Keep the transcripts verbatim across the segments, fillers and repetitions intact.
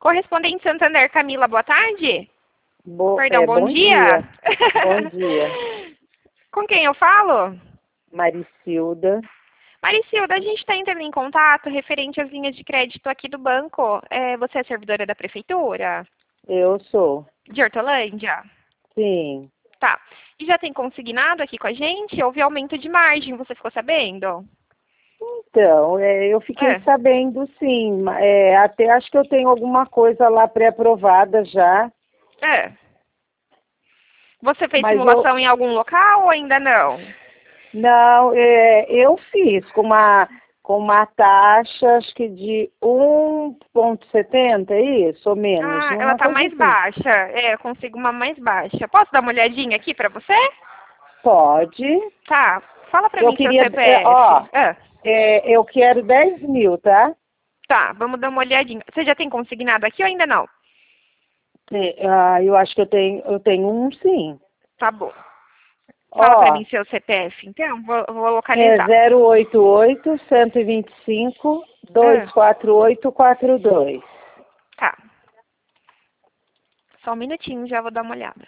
Correspondente Santander, Camila, boa tarde. Bo Perdão, é, bom, bom dia. dia. Bom dia. Com quem eu falo? Maricilda. Maricilda, a gente está entrando em contato referente às linhas de crédito aqui do banco. É, você é servidora da prefeitura? Eu sou. De Hortolândia? Sim. Tá. E já tem consignado aqui com a gente? Houve aumento de margem, você ficou sabendo? Então, é, eu fiquei É. sabendo, sim. É, até acho que eu tenho alguma coisa lá pré-aprovada já. É. Você fez Mas simulação eu, em algum local ou ainda não? não, é, eu fiz com uma, com uma taxa, acho que de um vírgula setenta, é isso? Ou menos? Ah, ela Uma tá coisa mais assim. baixa. É, eu consigo uma mais baixa. Posso dar uma olhadinha aqui pra você? Pode. Tá. Fala pra Eu mim seu queria, é, C P F. ó, Ah, é, eu quero dez mil, tá? tá, vamos dar uma olhadinha. Você já tem consignado aqui ou ainda não? É, ah, eu acho que eu tenho, eu tenho um sim. Tá bom. Fala pra Ó, mim seu C P F, então, vou, vou é localizar. zero oito oito, cento e vinte e cinco, Ah, duzentos e quarenta e oito, quarenta e dois. tá. Só um minutinho, já vou dar uma olhada.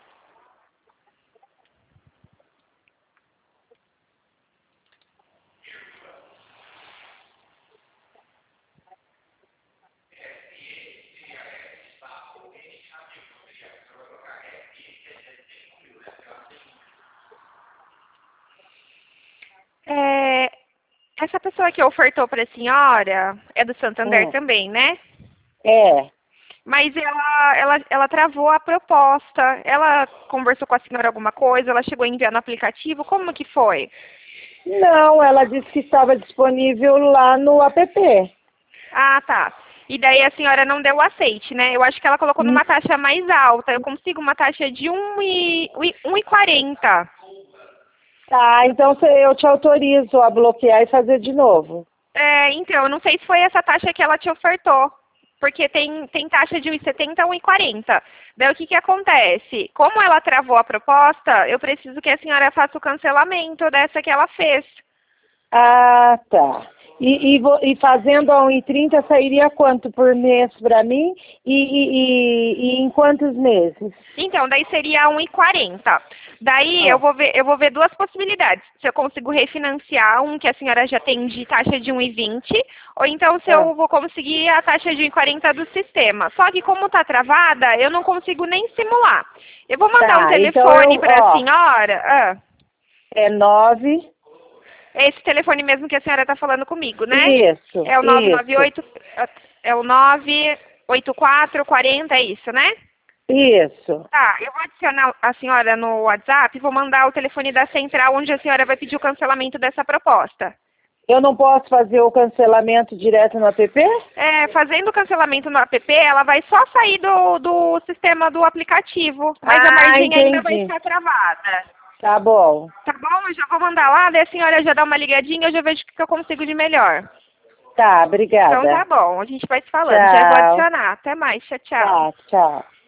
É, essa pessoa que ofertou pra senhora é do Santander Hum. também, né? É. Mas ela, ela, ela travou a proposta. Ela conversou com a senhora alguma coisa? Ela chegou a enviar no aplicativo? Como que foi? Não, ela disse que estava disponível lá no app. Ah, tá. E daí a senhora não deu o aceite, né? Eu acho que ela colocou Hum. numa taxa mais alta. Eu consigo uma taxa de um e quarenta. Tá, então cê- eu te autorizo a bloquear e fazer de novo. É, então, eu não sei se foi essa taxa que ela te ofertou. Porque tem, tem taxa de um e setenta a um e quarenta. Daí o que que acontece? Como ela travou a proposta, eu preciso que a senhora faça o cancelamento dessa que ela fez. Ah, tá. E, e, vo- e fazendo a um e trinta sairia quanto por mês para mim? E, e, e, e em quantos meses? Então, daí seria um e quarenta. Daí eu Ah, vou ver, eu vou ver duas possibilidades. Se eu consigo refinanciar um que a senhora já tem de taxa de um e vinte, ou então se ah. eu vou conseguir a taxa de um e quarenta do sistema. Só que como está travada, eu não consigo nem simular. Eu vou mandar um Tá, então telefone eu, para a ó, senhora. Ah, é nove. é esse telefone mesmo que a senhora está falando comigo, né? Isso, É o nove nove isso, oito, é o nove oito quatro quarenta, é isso, né? isso. Tá, eu vou adicionar a senhora no WhatsApp e vou mandar o telefone da central onde a senhora vai pedir o cancelamento dessa proposta. Eu não posso fazer o cancelamento direto no app? É, fazendo o cancelamento no app, ela vai só sair do, do sistema do aplicativo, mas a Ah, margem ainda vai entendi. ficar travada. Tá bom. Tá bom? Eu já vou mandar lá, daí a senhora já dá uma ligadinha, eu já vejo o que eu consigo de melhor. Tá, Então tá obrigada. bom, a gente vai se falando. Já vou Tchau. adicionar. Até mais, tchau, tchau. Tá, tchau.